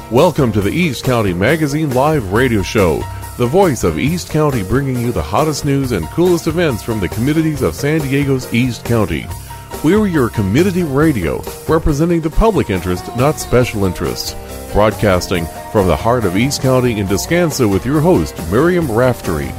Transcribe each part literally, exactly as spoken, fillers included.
Welcome to the East County Magazine Live Radio Show, the voice of East County, bringing you the hottest news and coolest events from the communities of San Diego's East County. We're your community radio, representing the public interest, not special interests. Broadcasting from the heart of East County in Descanso with your host, Miriam Raftery.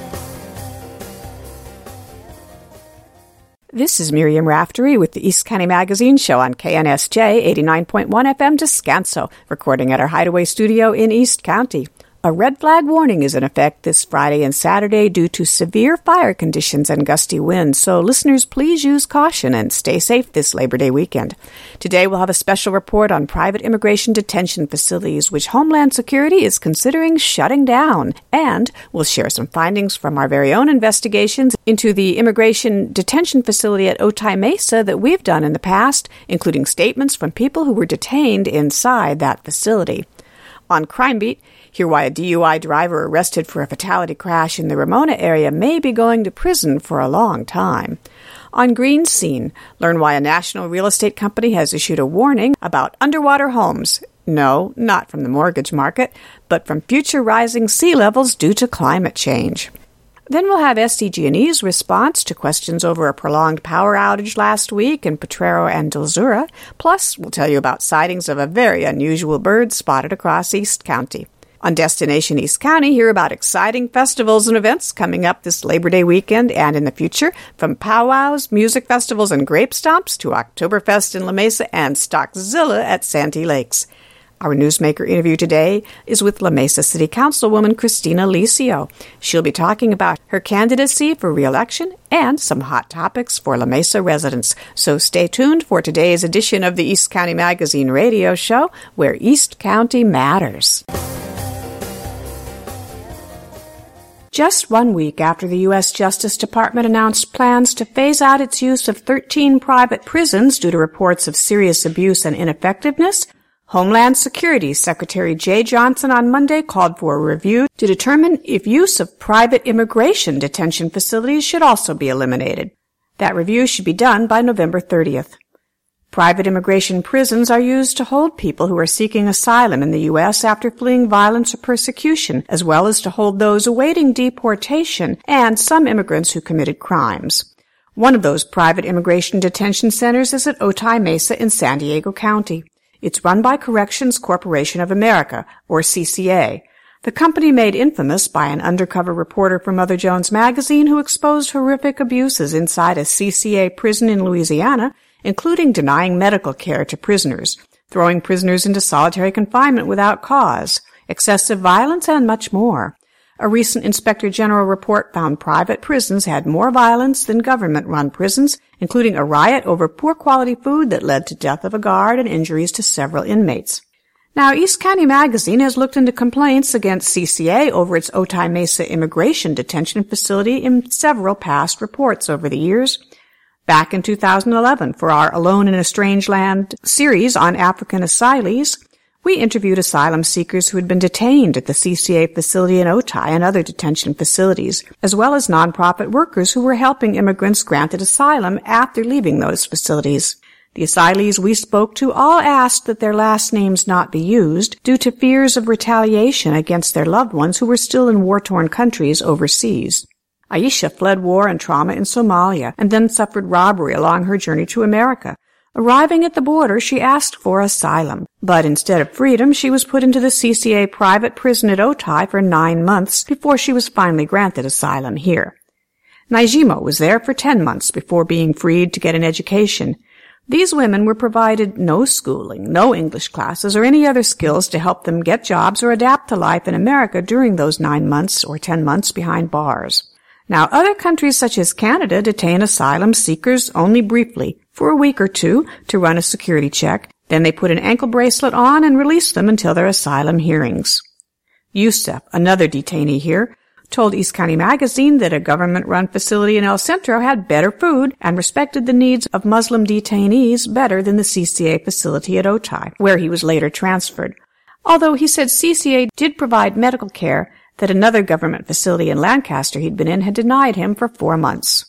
This is Miriam Raftery with the East County Magazine Show on K N S J eighty-nine point one F M Descanso, recording at our Hideaway studio in East County. A red flag warning is in effect this Friday and Saturday due to severe fire conditions and gusty winds, so listeners please use caution and stay safe this Labor Day weekend. Today we'll have a special report on private immigration detention facilities, which Homeland Security is considering shutting down, and we'll share some findings from our very own investigations into the immigration detention facility at Otay Mesa that we've done in the past, including statements from people who were detained inside that facility. On Crime Beat, hear why a D U I driver arrested for a fatality crash in the Ramona area may be going to prison for a long time. On Green Scene, learn why a national real estate company has issued a warning about underwater homes. No, not from the mortgage market, but from future rising sea levels due to climate change. Then we'll have S D G and E's response to questions over a prolonged power outage last week in Potrero and Dulzura. Plus, we'll tell you about sightings of a very unusual bird spotted across East County. On Destination East County, hear about exciting festivals and events coming up this Labor Day weekend and in the future, from powwows, music festivals, and grape stomps to Oktoberfest in La Mesa and Stockzilla at Santee Lakes. Our newsmaker interview today is with La Mesa City Councilwoman Christina Licio. She'll be talking about her candidacy for re-election and some hot topics for La Mesa residents. So stay tuned for today's edition of the East County Magazine Radio Show, where East County matters. Just one week after the U S Justice Department announced plans to phase out its use of thirteen private prisons due to reports of serious abuse and ineffectiveness, Homeland Security Secretary Jeh Johnson on Monday called for a review to determine if use of private immigration detention facilities should also be eliminated. That review should be done by November thirtieth. Private immigration prisons are used to hold people who are seeking asylum in the U S after fleeing violence or persecution, as well as to hold those awaiting deportation and some immigrants who committed crimes. One of those private immigration detention centers is at Otay Mesa in San Diego County. It's run by Corrections Corporation of America, or C C A. The company made infamous by an undercover reporter from Mother Jones magazine who exposed horrific abuses inside a C C A prison in Louisiana, including denying medical care to prisoners, throwing prisoners into solitary confinement without cause, excessive violence, and much more. A recent Inspector General report found private prisons had more violence than government-run prisons, including a riot over poor quality food that led to death of a guard and injuries to several inmates. Now, East County Magazine has looked into complaints against C C A over its Otay Mesa Immigration Detention Facility in several past reports over the years. Back in two thousand eleven, for our Alone in a Strange Land series on African asylees, we interviewed asylum seekers who had been detained at the C C A facility in Otay and other detention facilities, as well as nonprofit workers who were helping immigrants granted asylum after leaving those facilities. The asylees we spoke to all asked that their last names not be used due to fears of retaliation against their loved ones who were still in war-torn countries overseas. Aisha fled war and trauma in Somalia and then suffered robbery along her journey to America. Arriving at the border, she asked for asylum, but instead of freedom, she was put into the C C A private prison at Otay for nine months before she was finally granted asylum here. Najimo was there for ten months before being freed to get an education. These women were provided no schooling, no English classes, or any other skills to help them get jobs or adapt to life in America during those nine months or ten months behind bars. Now, other countries such as Canada detain asylum seekers only briefly, for a week or two, to run a security check. Then they put an ankle bracelet on and release them until their asylum hearings. Youssef, another detainee here, told East County Magazine that a government-run facility in El Centro had better food and respected the needs of Muslim detainees better than the C C A facility at Otay, where he was later transferred. Although he said C C A did provide medical care that another government facility in Lancaster he'd been in had denied him for four months.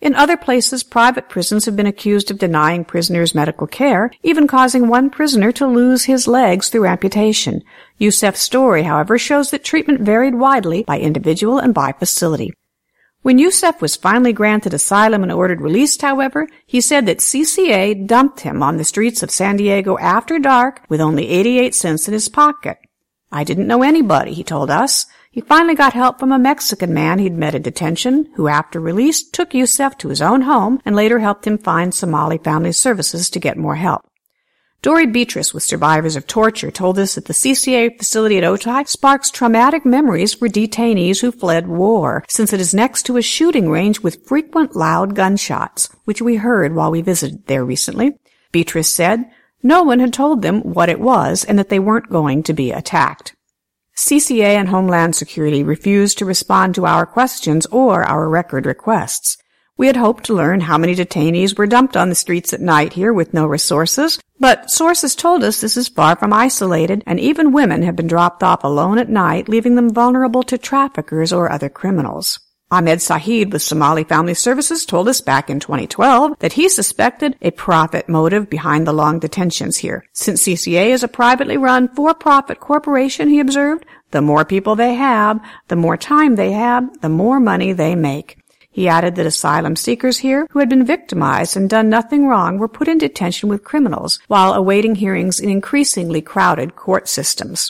In other places, private prisons have been accused of denying prisoners medical care, even causing one prisoner to lose his legs through amputation. Youssef's story, however, shows that treatment varied widely by individual and by facility. When Youssef was finally granted asylum and ordered released, however, he said that C C A dumped him on the streets of San Diego after dark with only eighty-eight cents in his pocket. "I didn't know anybody," he told us. He finally got help from a Mexican man he'd met in detention, who after release took Youssef to his own home and later helped him find Somali Family Services to get more help. Dori Beatrice, with Survivors of Torture, told us that the C C A facility at Otay sparks traumatic memories for detainees who fled war, since it is next to a shooting range with frequent loud gunshots, which we heard while we visited there recently. Beatrice said no one had told them what it was and that they weren't going to be attacked. C C A and Homeland Security refused to respond to our questions or our record requests. We had hoped to learn how many detainees were dumped on the streets at night here with no resources, but sources told us this is far from isolated, and even women have been dropped off alone at night, leaving them vulnerable to traffickers or other criminals. Ahmed Saeed with Somali Family Services told us back in twenty twelve that he suspected a profit motive behind the long detentions here. Since C C A is a privately run for-profit corporation, he observed, the more people they have, the more time they have, the more money they make. He added that asylum seekers here who had been victimized and done nothing wrong were put in detention with criminals while awaiting hearings in increasingly crowded court systems.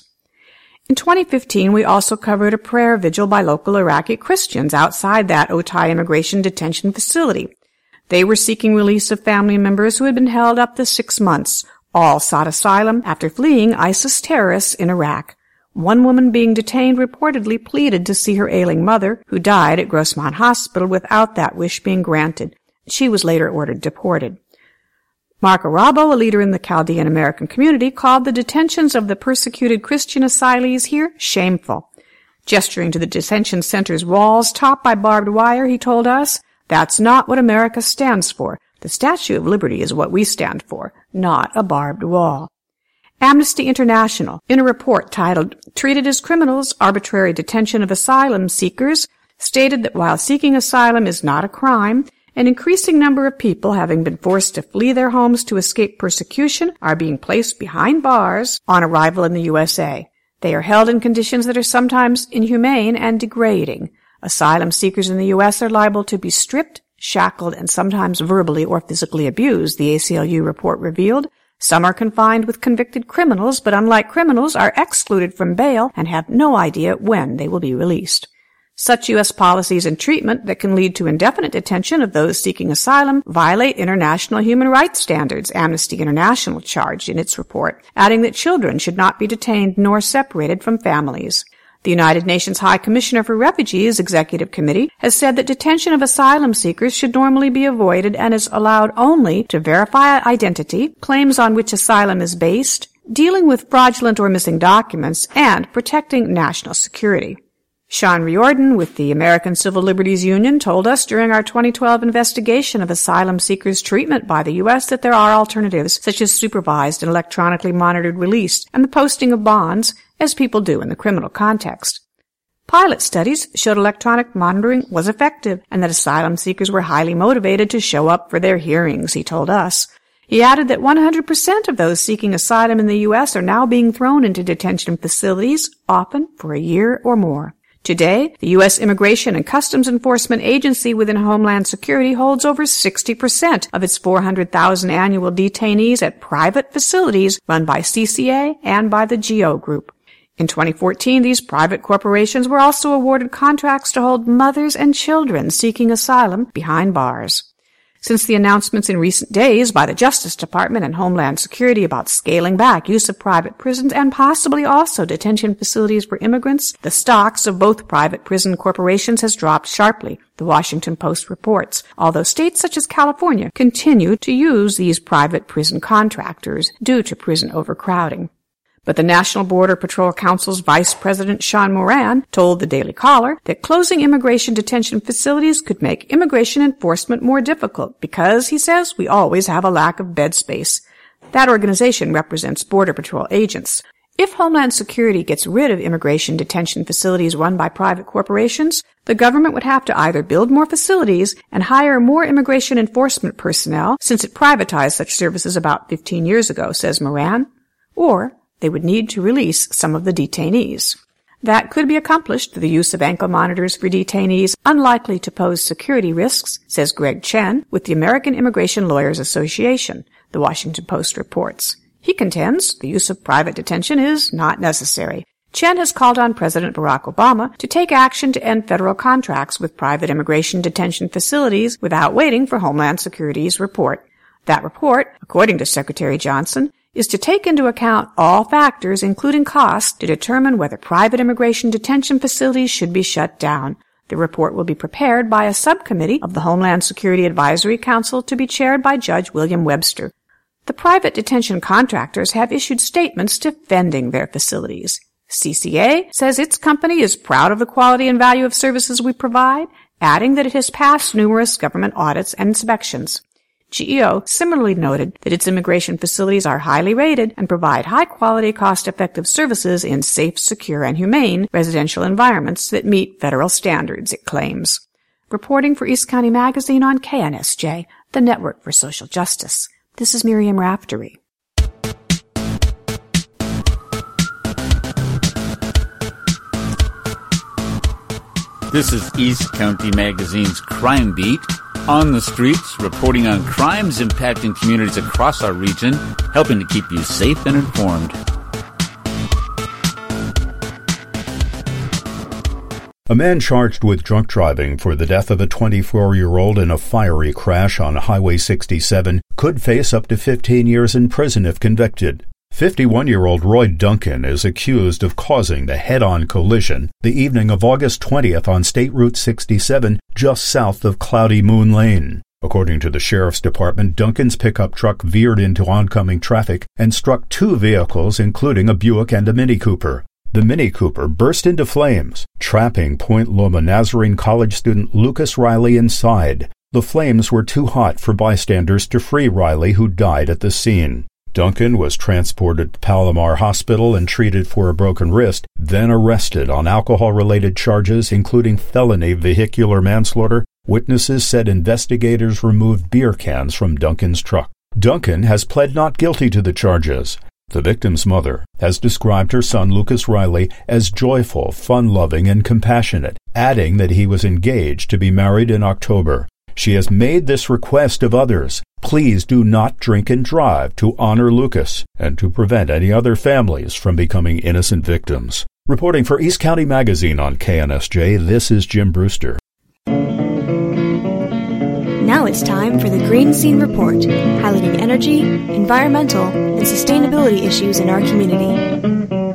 In twenty fifteen, we also covered a prayer vigil by local Iraqi Christians outside that Otay immigration detention facility. They were seeking release of family members who had been held up to six months. All sought asylum after fleeing ISIS terrorists in Iraq. One woman being detained reportedly pleaded to see her ailing mother, who died at Grossmont Hospital without that wish being granted. She was later ordered deported. Mark Arabo, a leader in the Chaldean American community, called the detentions of the persecuted Christian asylees here shameful. Gesturing to the detention center's walls topped by barbed wire, he told us, "That's not what America stands for. The Statue of Liberty is what we stand for, not a barbed wall." Amnesty International, in a report titled Treated as Criminals, Arbitrary Detention of Asylum Seekers, stated that while seeking asylum is not a crime, an increasing number of people, having been forced to flee their homes to escape persecution, are being placed behind bars on arrival in the U S A. They are held in conditions that are sometimes inhumane and degrading. Asylum seekers in the U S are liable to be stripped, shackled, and sometimes verbally or physically abused, the A C L U report revealed. Some are confined with convicted criminals, but unlike criminals, are excluded from bail and have no idea when they will be released. Such U S policies and treatment that can lead to indefinite detention of those seeking asylum violate international human rights standards, Amnesty International charged in its report, adding that children should not be detained nor separated from families. The United Nations High Commissioner for Refugees Executive Committee has said that detention of asylum seekers should normally be avoided and is allowed only to verify identity, claims on which asylum is based, dealing with fraudulent or missing documents, and protecting national security. Sean Riordan with the American Civil Liberties Union told us during our twenty twelve investigation of asylum seekers' treatment by the U S that there are alternatives such as supervised and electronically monitored release and the posting of bonds, as people do in the criminal context. Pilot studies showed electronic monitoring was effective and that asylum seekers were highly motivated to show up for their hearings, he told us. He added that one hundred percent of those seeking asylum in the U S are now being thrown into detention facilities, often for a year or more. Today, the U S Immigration and Customs Enforcement Agency within Homeland Security holds over sixty percent of its four hundred thousand annual detainees at private facilities run by C C A and by the GEO Group. In twenty fourteen, these private corporations were also awarded contracts to hold mothers and children seeking asylum behind bars. Since the announcements in recent days by the Justice Department and Homeland Security about scaling back use of private prisons and possibly also detention facilities for immigrants, the stocks of both private prison corporations has dropped sharply, the Washington Post reports, although states such as California continue to use these private prison contractors due to prison overcrowding. But the National Border Patrol Council's Vice President Sean Moran told the Daily Caller that closing immigration detention facilities could make immigration enforcement more difficult because, he says, we always have a lack of bed space. That organization represents Border Patrol agents. If Homeland Security gets rid of immigration detention facilities run by private corporations, the government would have to either build more facilities and hire more immigration enforcement personnel, since it privatized such services about fifteen years ago, says Moran, or they would need to release some of the detainees. That could be accomplished through the use of ankle monitors for detainees unlikely to pose security risks, says Greg Chen with the American Immigration Lawyers Association, the Washington Post reports. He contends the use of private detention is not necessary. Chen has called on President Barack Obama to take action to end federal contracts with private immigration detention facilities without waiting for Homeland Security's report. That report, according to Secretary Johnson, is to take into account all factors, including cost, to determine whether private immigration detention facilities should be shut down. The report will be prepared by a subcommittee of the Homeland Security Advisory Council to be chaired by Judge William Webster. The private detention contractors have issued statements defending their facilities. C C A says its company is proud of the quality and value of services we provide, adding that it has passed numerous government audits and inspections. G E O similarly noted that its immigration facilities are highly rated and provide high-quality, cost-effective services in safe, secure, and humane residential environments that meet federal standards, it claims. Reporting for East County Magazine on K N S J, the Network for Social Justice. This is Miriam Raftery. This is East County Magazine's Crime Beat. On the streets, reporting on crimes impacting communities across our region, helping to keep you safe and informed. A man charged with drunk driving for the death of a twenty-four-year-old in a fiery crash on Highway sixty-seven could face up to fifteen years in prison if convicted. fifty-one-year-old Roy Duncan is accused of causing the head-on collision the evening of August twentieth on State Route sixty-seven, just south of Cloudy Moon Lane. According to the Sheriff's Department, Duncan's pickup truck veered into oncoming traffic and struck two vehicles, including a Buick and a Mini Cooper. The Mini Cooper burst into flames, trapping Point Loma Nazarene College student Lucas Riley inside. The flames were too hot for bystanders to free Riley, who died at the scene. Duncan was transported to Palomar Hospital and treated for a broken wrist, then arrested on alcohol-related charges, including felony vehicular manslaughter. Witnesses said investigators removed beer cans from Duncan's truck. Duncan has pled not guilty to the charges. The victim's mother has described her son Lucas Riley as joyful, fun-loving, and compassionate, adding that he was engaged to be married in October. She has made this request of others: please do not drink and drive, to honor Lucas and to prevent any other families from becoming innocent victims. Reporting for East County Magazine on K N S J, this is Jim Brewster. Now it's time for the Green Scene Report, highlighting energy, environmental, and sustainability issues in our community.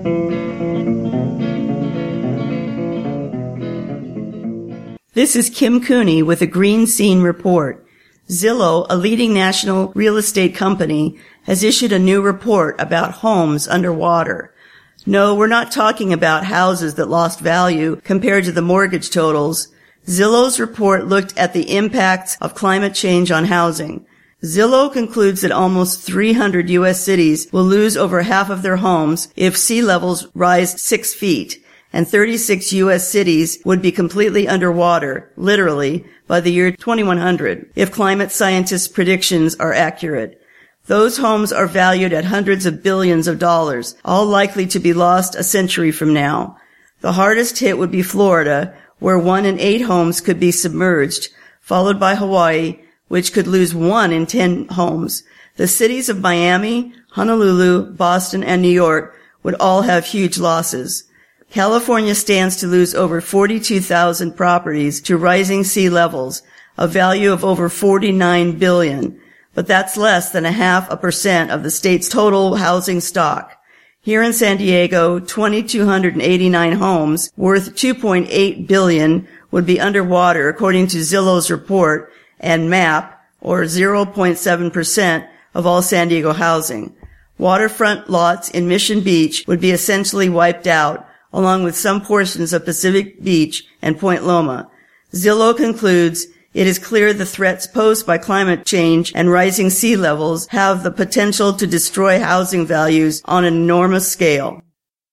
This is Kim Cooney with a Green Scene Report. Zillow, a leading national real estate company, has issued a new report about homes underwater. No, we're not talking about houses that lost value compared to the mortgage totals. Zillow's report looked at the impacts of climate change on housing. Zillow concludes that almost three hundred U S cities will lose over half of their homes if sea levels rise six feet, and thirty-six U S cities would be completely underwater, literally, by the year twenty-one hundred, if climate scientists' predictions are accurate. Those homes are valued at hundreds of billions of dollars, all likely to be lost a century from now. The hardest hit would be Florida, where one in eight homes could be submerged, followed by Hawaii, which could lose one in ten homes. The cities of Miami, Honolulu, Boston, and New York would all have huge losses. California stands to lose over forty-two thousand properties to rising sea levels, a value of over forty-nine billion dollars, but that's less than a half a percent of the state's total housing stock. Here in San Diego, two thousand two hundred eighty-nine homes worth two point eight billion dollars would be underwater, according to Zillow's report and MAP, or zero point seven percent of all San Diego housing. Waterfront lots in Mission Beach would be essentially wiped out, along with some portions of Pacific Beach and Point Loma. Zillow concludes, it is clear the threats posed by climate change and rising sea levels have the potential to destroy housing values on an enormous scale.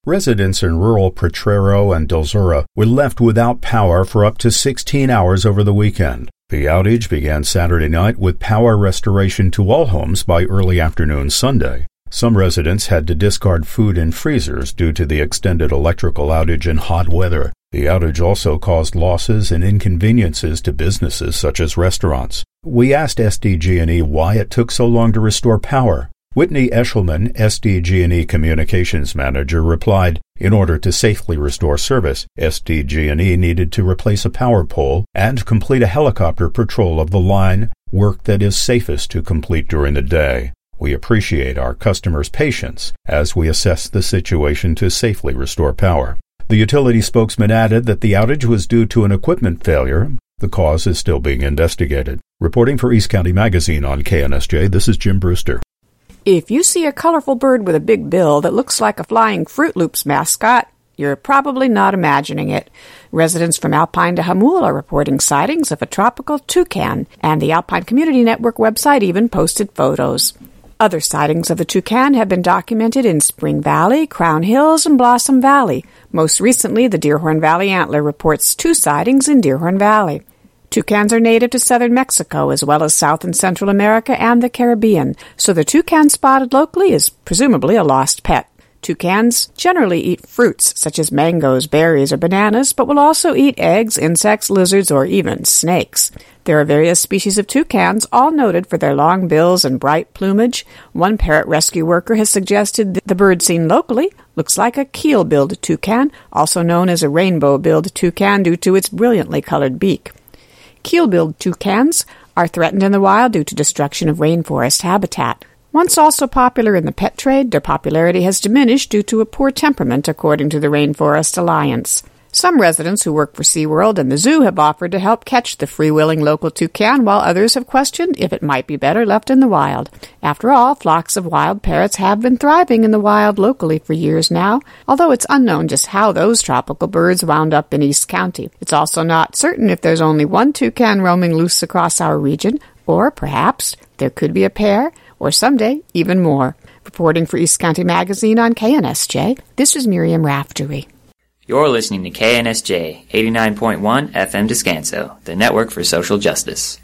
Residents in rural Potrero and Dulzura were left without power for up to sixteen hours over the weekend. The outage began Saturday night with power restoration to all homes by early afternoon Sunday. Some residents had to discard food in freezers due to the extended electrical outage in hot weather. The outage also caused losses and inconveniences to businesses such as restaurants. We asked S D G and E why it took so long to restore power. Whitney Eshelman, S D G and E Communications Manager, replied, "In order to safely restore service, S D G and E needed to replace a power pole and complete a helicopter patrol of the line, work that is safest to complete during the day. We appreciate our customers' patience as we assess the situation to safely restore power." The utility spokesman added that the outage was due to an equipment failure. The cause is still being investigated. Reporting for East County Magazine on K N S J, this is Jim Brewster. If you see a colorful bird with a big bill that looks like a flying Fruit Loops mascot, you're probably not imagining it. Residents from Alpine to Hamul are reporting sightings of a tropical toucan, and the Alpine Community Network website even posted photos. Other sightings of the toucan have been documented in Spring Valley, Crown Hills, and Blossom Valley. Most recently, the Deerhorn Valley Antler reports two sightings in Deerhorn Valley. Toucans are native to southern Mexico as well as South and Central America and the Caribbean, so the toucan spotted locally is presumably a lost pet. Toucans generally eat fruits such as mangoes, berries, or bananas, but will also eat eggs, insects, lizards, or even snakes. There are various species of toucans, all noted for their long bills and bright plumage. One parrot rescue worker has suggested that the bird seen locally looks like a keel-billed toucan, also known as a rainbow-billed toucan due to its brilliantly colored beak. Keel-billed toucans are threatened in the wild due to destruction of rainforest habitat. Once also popular in the pet trade, their popularity has diminished due to a poor temperament, according to the Rainforest Alliance. Some residents who work for SeaWorld and the zoo have offered to help catch the free-willing local toucan, while others have questioned if it might be better left in the wild. After all, flocks of wild parrots have been thriving in the wild locally for years now, although it's unknown just how those tropical birds wound up in East County. It's also not certain if there's only one toucan roaming loose across our region, or perhaps there could be a pair, or someday even more. Reporting for East County Magazine on K N S J, this is Miriam Raftery. You're listening to K N S J, eighty-nine point one F M Descanso, the network for social justice.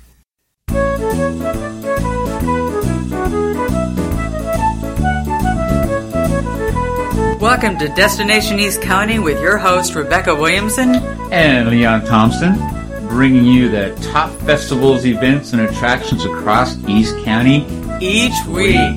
Welcome to Destination East County with your host, Rebecca Williamson and Leon Thompson, bringing you the top festivals, events, and attractions across East County each week.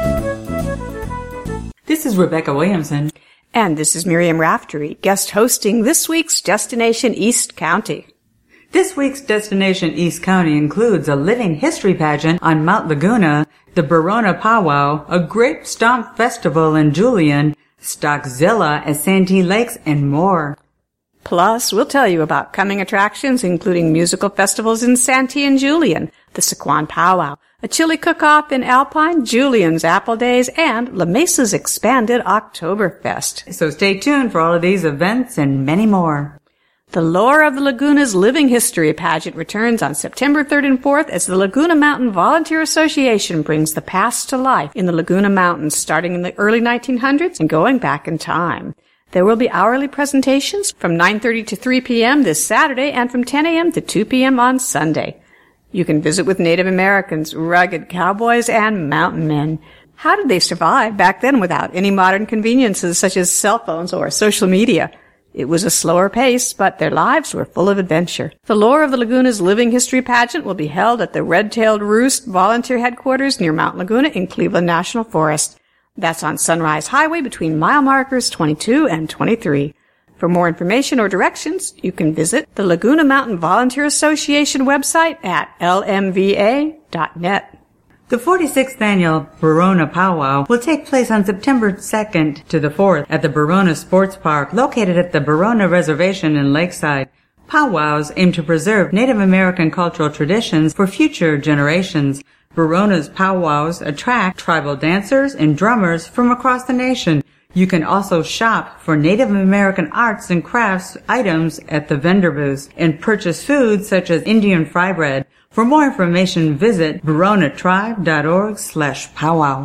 This is Rebecca Williamson. And this is Miriam Raftery, guest hosting this week's Destination East County. This week's Destination East County includes a living history pageant on Mount Laguna, the Barona Powwow, a grape stomp festival in Julian, Stockzilla at Santee Lakes, and more. Plus, we'll tell you about coming attractions, including musical festivals in Santee and Julian, the Sequan Powwow, a chili cook-off in Alpine, Julian's Apple Days, and La Mesa's expanded Oktoberfest. So stay tuned for all of these events and many more. The Lore of the Laguna's Living History pageant returns on September third and fourth as the Laguna Mountain Volunteer Association brings the past to life in the Laguna Mountains, starting in the early nineteen hundreds and going back in time. There will be hourly presentations from nine thirty to three p.m. this Saturday and from ten a.m. to two p.m. on Sunday. You can visit with Native Americans, rugged cowboys, and mountain men. How did they survive back then without any modern conveniences such as cell phones or social media? It was a slower pace, but their lives were full of adventure. The Lore of the Laguna's Living History pageant will be held at the Red-Tailed Roost Volunteer Headquarters near Mount Laguna in Cleveland National Forest. That's on Sunrise Highway between mile markers twenty-two and twenty-three. For more information or directions, you can visit the Laguna Mountain Volunteer Association website at L M V A dot net. The forty-sixth Annual Barona Powwow will take place on September second to the fourth at the Barona Sports Park, located at the Barona Reservation in Lakeside. Powwows aim to preserve Native American cultural traditions for future generations. Barona's powwows attract tribal dancers and drummers from across the nation. You can also shop for Native American arts and crafts items at the vendor booths and purchase foods such as Indian fry bread. For more information, visit baronatribe dot org slash powwow.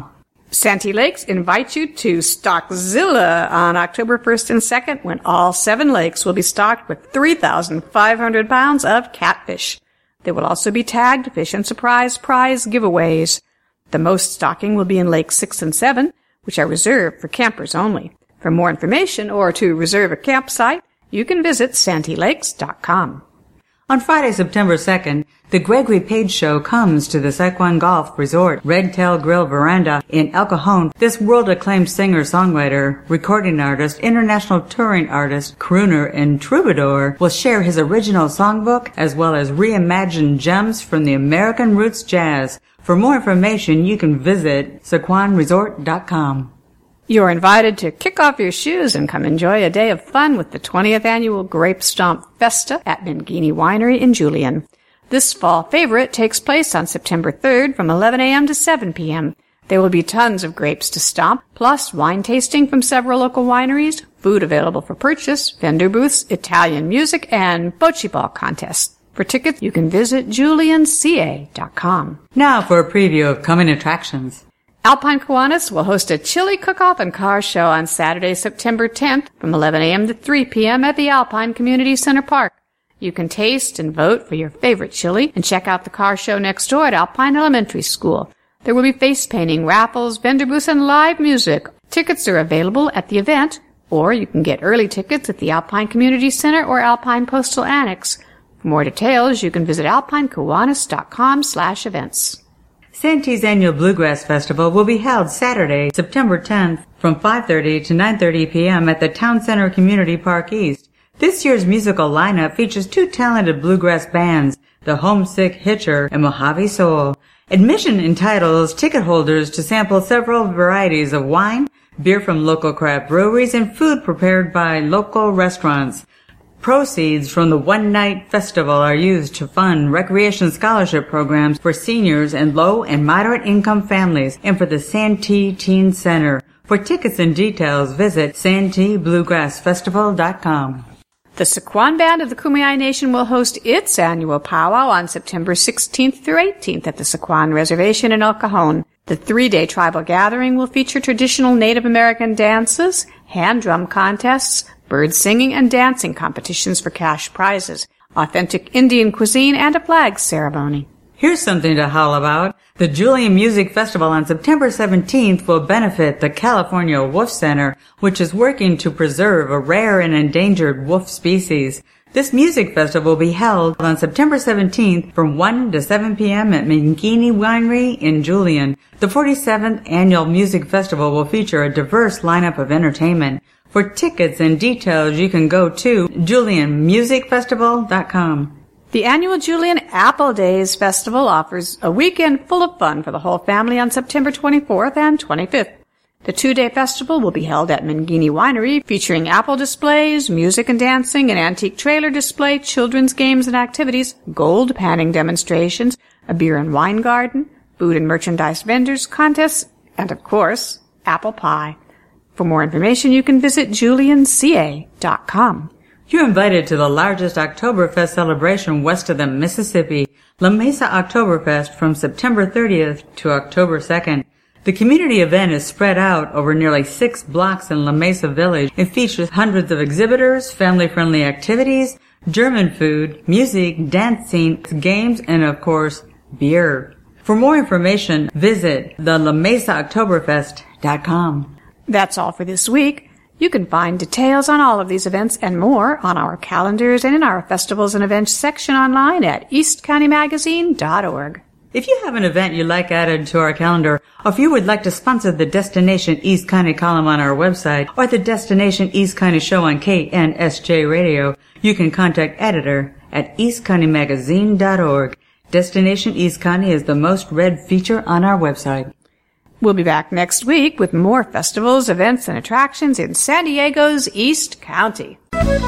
Santee Lakes invites you to Stockzilla on October first and second, when all seven lakes will be stocked with three thousand five hundred pounds of catfish. There will also be tagged fish and surprise prize giveaways. The most stocking will be in Lakes six and seven, which are reserved for campers only. For more information or to reserve a campsite, you can visit santee lakes dot com. On Friday, September second, the Gregory Page Show comes to the Sycuan Golf Resort Red Tail Grill Veranda in El Cajon. This world-acclaimed singer-songwriter, recording artist, international touring artist, crooner, and troubadour will share his original songbook as well as reimagined gems from the American roots jazz. For more information, you can visit sycuan resort dot com. You're invited to kick off your shoes and come enjoy a day of fun with the twentieth Annual Grape Stomp Festa at Mangini Winery in Julian. This fall favorite takes place on September third from eleven a.m. to seven p.m. There will be tons of grapes to stomp, plus wine tasting from several local wineries, food available for purchase, vendor booths, Italian music, and bocce ball contests. For tickets, you can visit julian c a dot com. Now for a preview of coming attractions. Alpine Kiwanis will host a chili cook-off and car show on Saturday, September tenth from eleven a.m. to three p.m. at the Alpine Community Center Park. You can taste and vote for your favorite chili and check out the car show next door at Alpine Elementary School. There will be face painting, raffles, vendor booths, and live music. Tickets are available at the event, or you can get early tickets at the Alpine Community Center or Alpine Postal Annex. For more details, you can visit alpine kiwanis dot com slash events. Santee's annual Bluegrass Festival will be held Saturday, September tenth from five thirty to nine thirty p.m. at the Town Center Community Park East. This year's musical lineup features two talented bluegrass bands, the Homesick Hitcher and Mojave Soul. Admission entitles ticket holders to sample several varieties of wine, beer from local craft breweries, and food prepared by local restaurants. Proceeds from the one-night festival are used to fund recreation scholarship programs for seniors and low and moderate income families and for the Santee Teen Center. For tickets and details, visit santee bluegrass festival dot com. The Sycuan Band of the Kumeyaay Nation will host its annual powwow on September sixteenth through eighteenth at the Sycuan Reservation in El Cajon. The three-day tribal gathering will feature traditional Native American dances, hand drum contests, bird singing and dancing competitions for cash prizes, authentic Indian cuisine, and a flag ceremony. Here's something to howl about. The Julian Music Festival on September seventeenth will benefit the California Wolf Center, which is working to preserve a rare and endangered wolf species. This music festival will be held on September seventeenth from one to seven p.m. at Mangini Winery in Julian. The forty-seventh Annual Music Festival will feature a diverse lineup of entertainment. For tickets and details, you can go to julian music festival dot com. The annual Julian Apple Days Festival offers a weekend full of fun for the whole family on September twenty-fourth and twenty-fifth. The two-day festival will be held at Mangini Winery, featuring apple displays, music and dancing, an antique trailer display, children's games and activities, gold panning demonstrations, a beer and wine garden, food and merchandise vendors, contests, and, of course, apple pie. For more information, you can visit julian c a dot com. You're invited to the largest Oktoberfest celebration west of the Mississippi, La Mesa Oktoberfest, from September thirtieth to October second. The community event is spread out over nearly six blocks in La Mesa Village and features hundreds of exhibitors, family-friendly activities, German food, music, dancing, games, and, of course, beer. For more information, visit the la mesa oktoberfest dot com. That's all for this week. You can find details on all of these events and more on our calendars and in our festivals and events section online at east county magazine dot org. If you have an event you'd like added to our calendar, or if you would like to sponsor the Destination East County column on our website, or the Destination East County show on K N S J Radio, you can contact editor at east county magazine dot org. Destination East County is the most read feature on our website. We'll be back next week with more festivals, events, and attractions in San Diego's East County.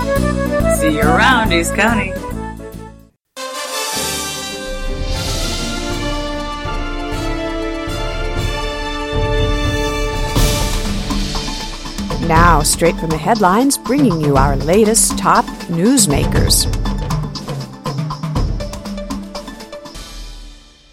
See you around, East County. Now, straight from the headlines, bringing you our latest top newsmakers.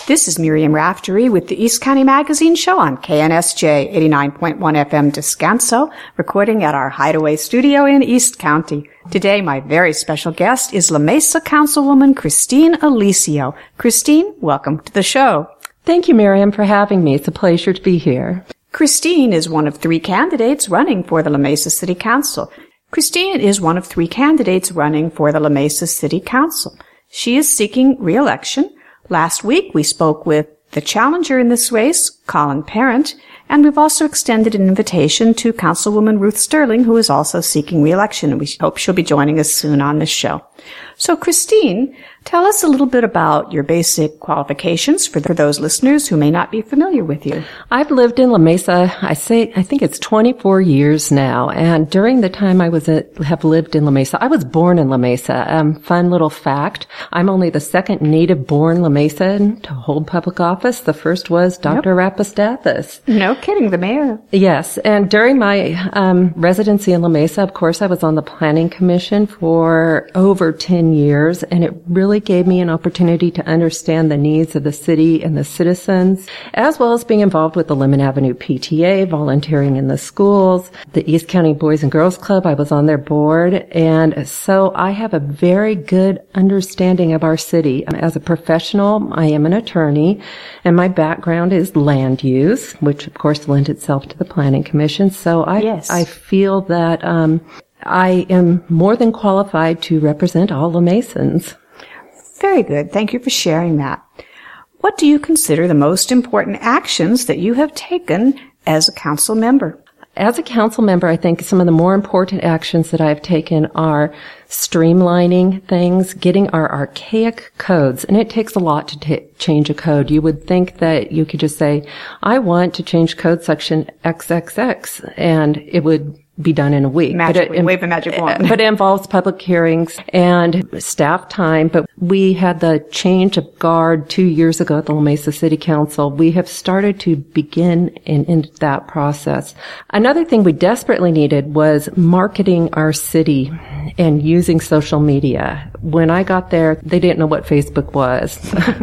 This is Miriam Raftery with the East County Magazine Show on K N S J eighty-nine point one F M Descanso, recording at our Hideaway studio in East County. Today, my very special guest is La Mesa Councilwoman Christine Alicio. Christine, welcome to the show. Thank you, Miriam, for having me. It's a pleasure to be here. Christine is one of three candidates running for the La Mesa City Council. Christine is one of three candidates running for the La Mesa City Council. She is seeking re-election. Last week, we spoke with the challenger in this race, Colin Parent, and we've also extended an invitation to Councilwoman Ruth Sterling, who is also seeking re-election, and we hope she'll be joining us soon on this show. So, Christine, tell us a little bit about your basic qualifications for, the, for those listeners who may not be familiar with you. I've lived in La Mesa, I say, I think it's twenty-four years now, and during the time I was a, have lived in La Mesa, I was born in La Mesa. Um, fun little fact, I'm only the second native-born La Mesan to hold public office. The first was Doctor Yep. Rapastathis. No kidding, the mayor. Yes, and during my um, residency in La Mesa, of course, I was on the Planning Commission for over ten years, and it really gave me an opportunity to understand the needs of the city and the citizens, as well as being involved with the Lemon Avenue P T A, volunteering in the schools, the East County Boys and Girls Club. I was on their board, and so I have a very good understanding of our city. As a professional, I am an attorney, and my background is land use, which of course lent itself to the Planning Commission. So I, yes. I feel that um, I am more than qualified to represent all La Mesans. Very good. Thank you for sharing that. What do you consider the most important actions that you have taken as a council member? As a council member, I think some of the more important actions that I've taken are streamlining things, getting our archaic codes, and it takes a lot to t- change a code. You would think that you could just say, I want to change code section triple X, and it would be done in a week. Magically, but it, wave a magic wand. But it involves public hearings and staff time. But we had the change of guard two years ago at the La Mesa City Council. We have started to begin in, in that process. Another thing we desperately needed was marketing our city and using social media. When I got there, they didn't know what Facebook was.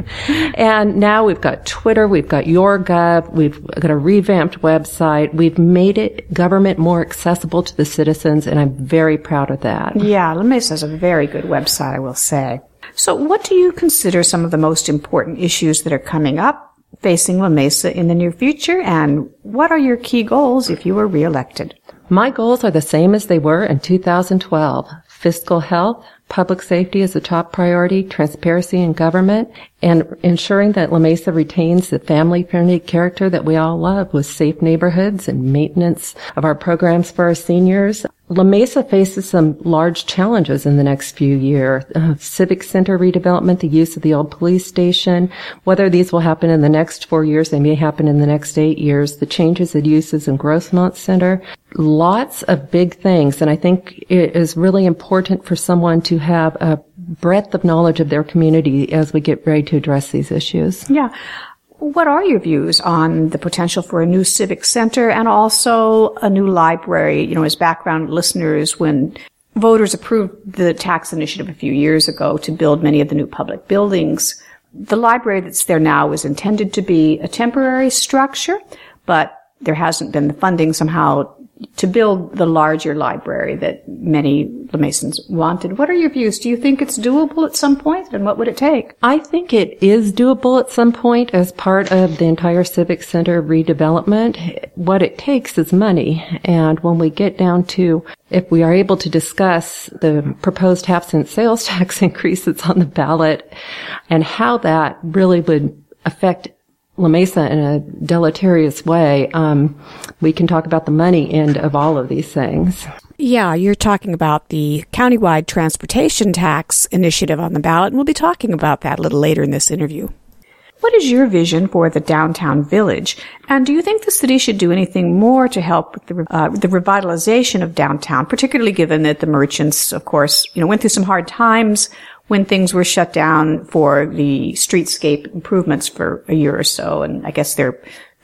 And now we've got Twitter, we've got YourGov, we've got a revamped website. We've made it government more accessible to the citizens, and I'm very proud of that. Yeah, La Mesa has a very good website, I will say. So what do you consider some of the most important issues that are coming up facing La Mesa in the near future, and what are your key goals if you were reelected? My goals are the same as they were in two thousand twelve. Fiscal health, public safety is a top priority, transparency in government, and ensuring that La Mesa retains the family-friendly character that we all love with safe neighborhoods and maintenance of our programs for our seniors. La Mesa faces some large challenges in the next few years. Uh, Civic Center redevelopment, the use of the old police station. Whether these will happen in the next four years, they may happen in the next eight years. The changes in uses in Grossmont Center. Lots of big things, and I think it is really important for someone to have a breadth of knowledge of their community as we get ready to address these issues. Yeah. What are your views on the potential for a new civic center and also a new library? You know, as background listeners, when voters approved the tax initiative a few years ago to build many of the new public buildings, the library that's there now is intended to be a temporary structure, but there hasn't been the funding somehow to build the larger library that many La Mesans wanted. What are your views? Do you think it's doable at some point, and what would it take? I think it is doable at some point as part of the entire Civic Center redevelopment. What it takes is money, and when we get down to if we are able to discuss the proposed half-cent sales tax increase that's on the ballot and how that really would affect La Mesa in a deleterious way, um, we can talk about the money end of all of these things. Yeah, you're talking about the countywide transportation tax initiative on the ballot, and we'll be talking about that a little later in this interview. What is your vision for the downtown village? And do you think the city should do anything more to help with the, uh, the revitalization of downtown, particularly given that the merchants, of course, you know, went through some hard times when things were shut down for the streetscape improvements for a year or so, and I guess they're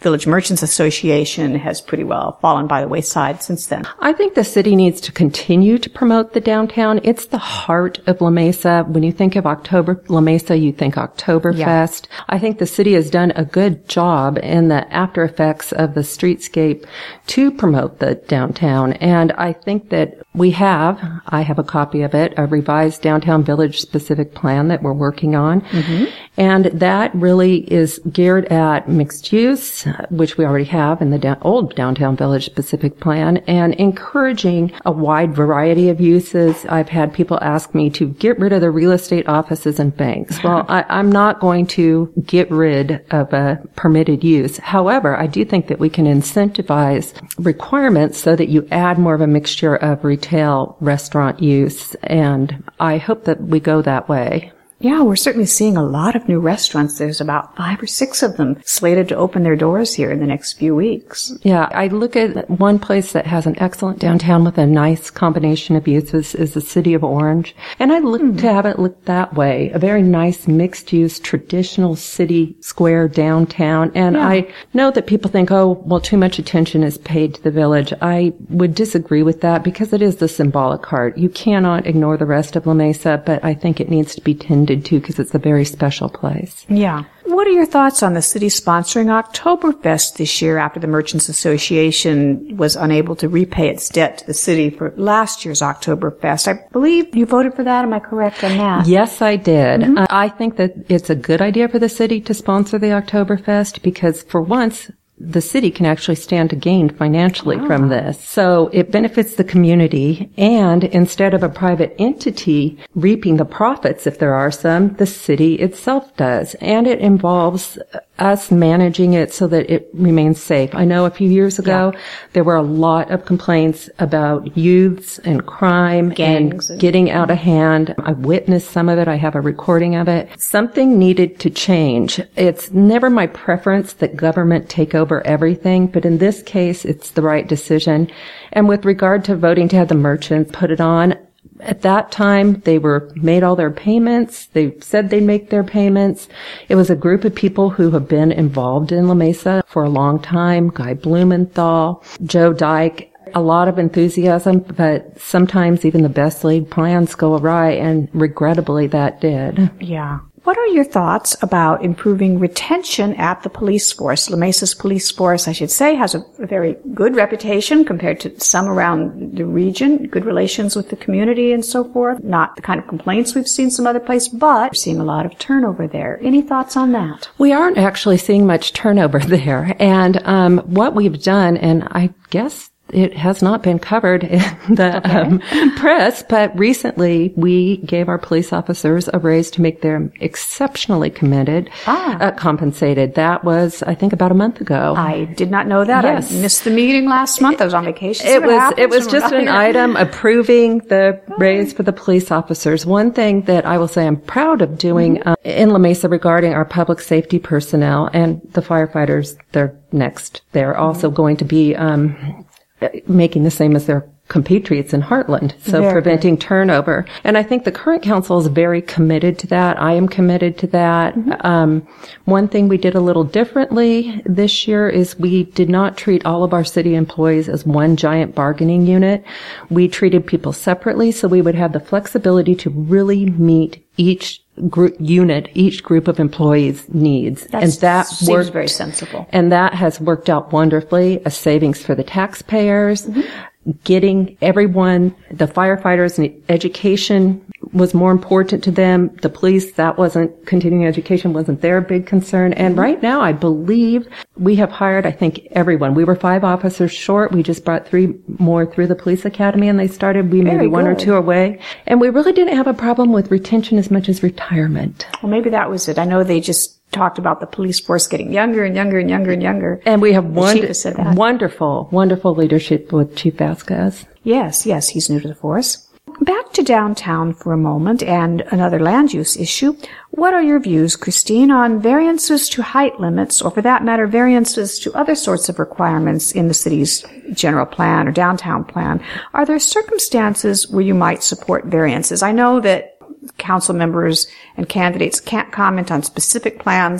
Village Merchants Association has pretty well fallen by the wayside since then. I think the city needs to continue to promote the downtown. It's the heart of La Mesa. When you think of October, La Mesa, you think Oktoberfest. Yeah. I think the city has done a good job in the after effects of the streetscape to promote the downtown. And I think that we have, I have a copy of it, a revised downtown village specific plan that we're working on. Mm-hmm. And that really is geared at mixed use, which we already have in the da- old downtown village specific plan, and encouraging a wide variety of uses. I've had people ask me to get rid of the real estate offices and banks. Well, I, I'm not going to get rid of a permitted use. However, I do think that we can incentivize requirements so that you add more of a mixture of retail restaurant use, and I hope that we go that way. Yeah, we're certainly seeing a lot of new restaurants. There's about five or six of them slated to open their doors here in the next few weeks. Yeah, I look at one place that has an excellent downtown with a nice combination of uses is the City of Orange. And I look mm. to have it look that way, a very nice mixed-use, traditional city square downtown. And yeah. I know that people think, oh, well, too much attention is paid to the village. I would disagree with that because it is the symbolic heart. You cannot ignore the rest of La Mesa, but I think it needs to be tended too, because it's a very special place. Yeah. What are your thoughts on the city sponsoring Oktoberfest this year after the Merchants Association was unable to repay its debt to the city for last year's Oktoberfest? I believe you voted for that. Am I correct on that? Yes, I did. Mm-hmm. Uh, I think that it's a good idea for the city to sponsor the Oktoberfest because for once, the city can actually stand to gain financially oh. from this. So it benefits the community, and instead of a private entity reaping the profits, if there are some, the city itself does. And it involves us managing it so that it remains safe. I know a few years ago, yeah. there were a lot of complaints about youths and crime Gangs and getting out of hand. I witnessed some of it. I have a recording of it. Something needed to change. It's never my preference that government take over everything, but in this case, it's the right decision. And with regard to voting to have the merchants put it on, at that time, they were made all their payments. They said they'd make their payments. It was a group of people who have been involved in La Mesa for a long time. Guy Blumenthal, Joe Dyke, a lot of enthusiasm, but sometimes even the best laid plans go awry, and regrettably that did. Yeah. What are your thoughts about improving retention at the police force? La Mesa's police force, I should say, has a, a very good reputation compared to some around the region, good relations with the community and so forth. Not the kind of complaints we've seen some other place, but we're seeing a lot of turnover there. Any thoughts on that? We aren't actually seeing much turnover there. And um what we've done, and I guess it has not been covered in the okay. um, press, but recently we gave our police officers a raise to make them exceptionally commended, ah. uh, compensated. That was, I think, about a month ago. I did not know that. Yes. I missed the meeting last month. I was on vacation. It was, it was just an item approving the raise for the police officers. One thing that I will say I'm proud of doing mm-hmm. uh, in La Mesa regarding our public safety personnel and the firefighters, they're next. They're mm-hmm. also going to be um making the same as their compatriots in Heartland, so very preventing good. turnover. And I think the current council is very committed to that. I am committed to that. Mm-hmm. Um, one thing we did a little differently this year is we did not treat all of our city employees as one giant bargaining unit. We treated people separately, so we would have the flexibility to really meet each group unit, each group of employees' needs. That's, and that seems worked very sensible. And that has worked out wonderfully, a savings for the taxpayers. Mm-hmm. Getting everyone, the firefighters and education was more important to them. The police, that wasn't, continuing education wasn't their big concern. And right now, I believe we have hired, I think, everyone. We were five officers short. We just brought three more through the police academy and they started. We maybe one or two away. And we really didn't have a problem with retention as much as retirement. Well, maybe that was it. I know they just talked about the police force getting younger and younger and younger and younger. And we have wonder- wonderful, wonderful leadership with Chief Vasquez. Yes, yes, he's new to the force. Back to downtown for a moment and another land use issue. What are your views, Christine, on variances to height limits, or for that matter, variances to other sorts of requirements in the city's general plan or downtown plan? Are there circumstances where you might support variances? I know that council members and candidates can't comment on specific plans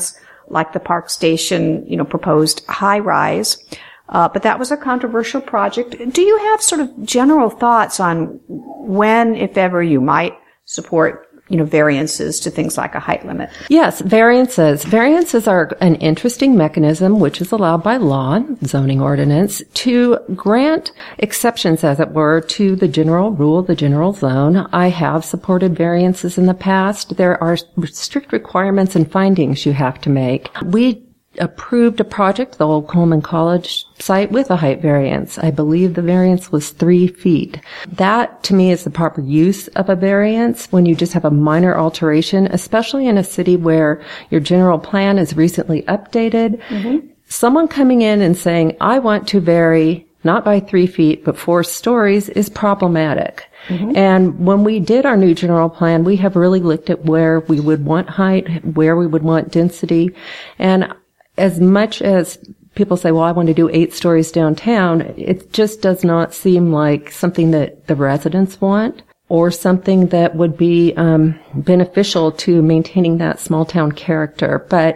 like the Park Station, you know, proposed high rise. Uh, but that was a controversial project. Do you have sort of general thoughts on when, if ever, you might support, you know, variances to things like a height limit? Yes, variances. Variances are an interesting mechanism which is allowed by law, zoning ordinance, to grant exceptions, as it were, to the general rule, the general zone. I have supported variances in the past. There are strict requirements and findings you have to make. We approved a project, the old Coleman College site, with a height variance. I believe the variance was three feet. That, to me, is the proper use of a variance when you just have a minor alteration, especially in a city where your general plan is recently updated. Mm-hmm. Someone coming in and saying, I want to vary not by three feet, but four stories is problematic. Mm-hmm. And when we did our new general plan, we have really looked at where we would want height, where we would want density. And as much as people say, well, I want to do eight stories downtown, it just does not seem like something that the residents want or something that would be um, beneficial to maintaining that small town character. But